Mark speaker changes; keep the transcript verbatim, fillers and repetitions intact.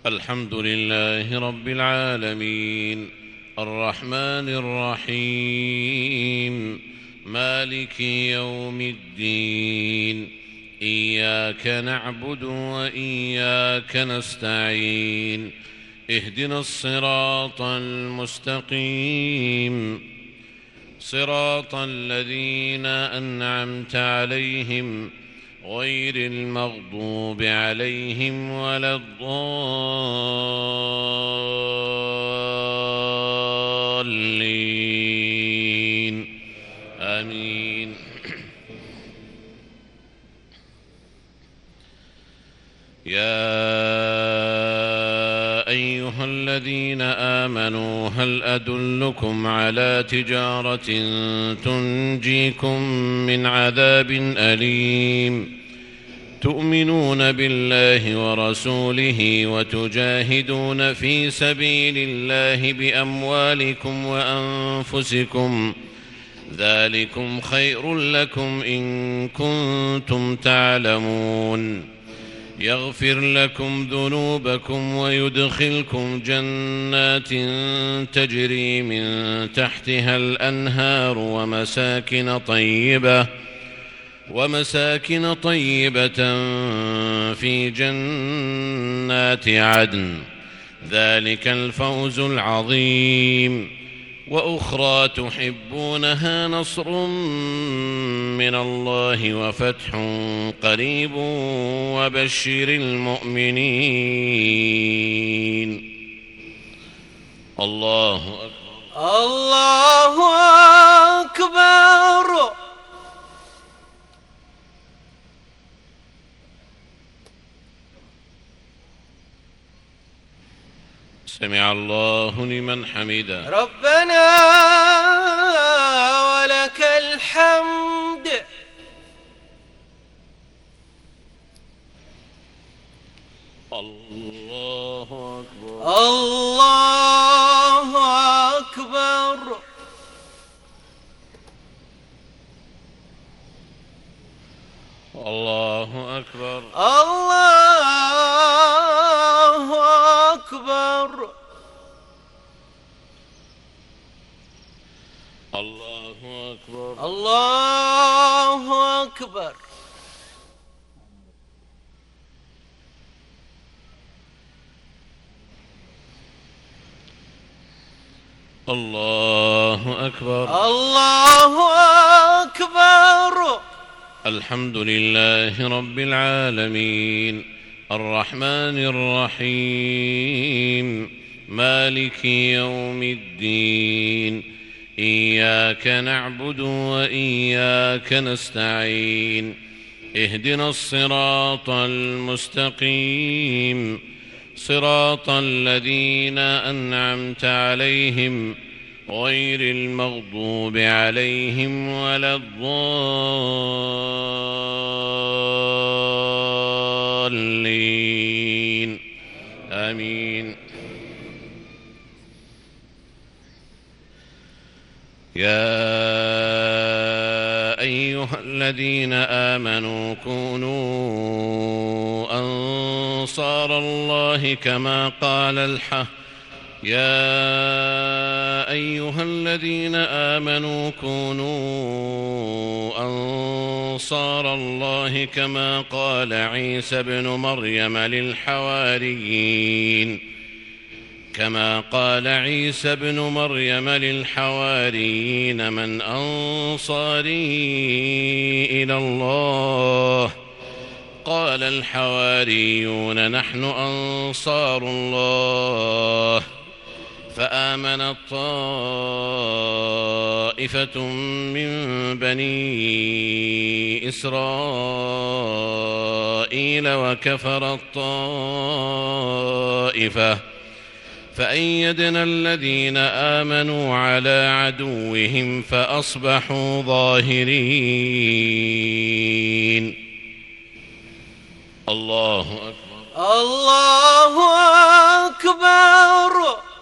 Speaker 1: الحمد لله رب العالمين الرحمن الرحيم مالك يوم الدين إياك نعبد وإياك نستعين اهدنا الصراط المستقيم صراط الذين أنعمت عليهم غير المغضوب عليهم ولا الضالين آمين. يا أيها الذين آمنوا هل أدلكم على تجارة تنجيكم من عذاب أليم تؤمنون بالله ورسوله وتجاهدون في سبيل الله بأموالكم وأنفسكم ذلكم خير لكم إن كنتم تعلمون يغفر لكم ذنوبكم ويدخلكم جنات تجري من تحتها الأنهار ومساكن طيبة ومساكن طيبة في جنات عدن ذلك الفوز العظيم. وأخرى تحبونها نصر من الله وفتح قريب وبشر المؤمنين. الله أكبر
Speaker 2: الله أكبر.
Speaker 1: سمع الله لمن حمده
Speaker 2: ربنا ولك الحمد.
Speaker 1: الله أكبر
Speaker 2: الله أكبر.
Speaker 1: الله أكبر
Speaker 2: الله أكبر.
Speaker 1: الله أكبر
Speaker 2: الله أكبر.
Speaker 1: الله أكبر
Speaker 2: الله أكبر.
Speaker 1: الحمد لله رب العالمين الرحمن الرحيم مالك يوم الدين إياك نعبد وإياك نستعين اهدنا الصراط المستقيم صراط الذين أنعمت عليهم غير المغضوب عليهم ولا الضالين آمين. يا أيها الذين آمنوا كونوا أنصار الله كما قال الحق يا أيها الذين آمنوا كونوا أنصار الله كما قال عيسى ابن مريم للحواريين كما قال عيسى ابن مريم للحواريين من أنصاري إلى الله قال الحواريون نحن أنصار الله فآمنت طائفة من بني إسرائيل وكفرت طائفة فأيدنا الذين آمنوا على عدوهم فأصبحوا ظاهرين. الله أكبر
Speaker 2: الله أكبر.